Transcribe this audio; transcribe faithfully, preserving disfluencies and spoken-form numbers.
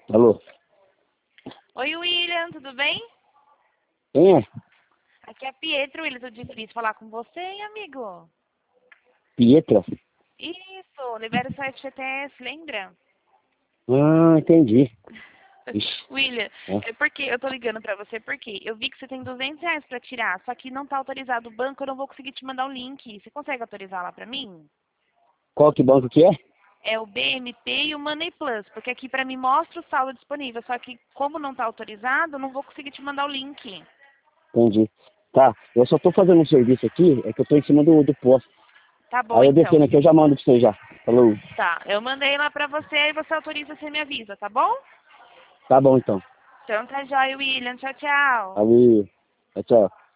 Alô? Oi, William, tudo bem? Quem é? Aqui é a Pietro, William, tô difícil falar com você, hein, amigo? Pietra? Isso, libera o seu F G T S, lembra? Ah, entendi. Ixi. William, É. é porque eu tô ligando pra você porque eu vi que você tem duzentos reais pra tirar, só que não tá autorizado o banco, eu não vou conseguir te mandar o link. Você consegue autorizar lá pra mim? Qual que banco que é? É o B M T e o Money Plus, porque aqui pra mim mostra o saldo disponível, só que como não tá autorizado, eu não vou conseguir te mandar o link. Entendi. Tá, eu só tô fazendo um serviço aqui, é que eu tô em cima do, do posto. Tá bom, Aí eu então. descendo aqui, eu já mando pra você já. Falou. Tá, eu mandei lá pra você e você autoriza, você me avisa, tá bom? Tá bom então. Então tá jóia, William. Tchau, tchau. Valeu. Tchau, tchau.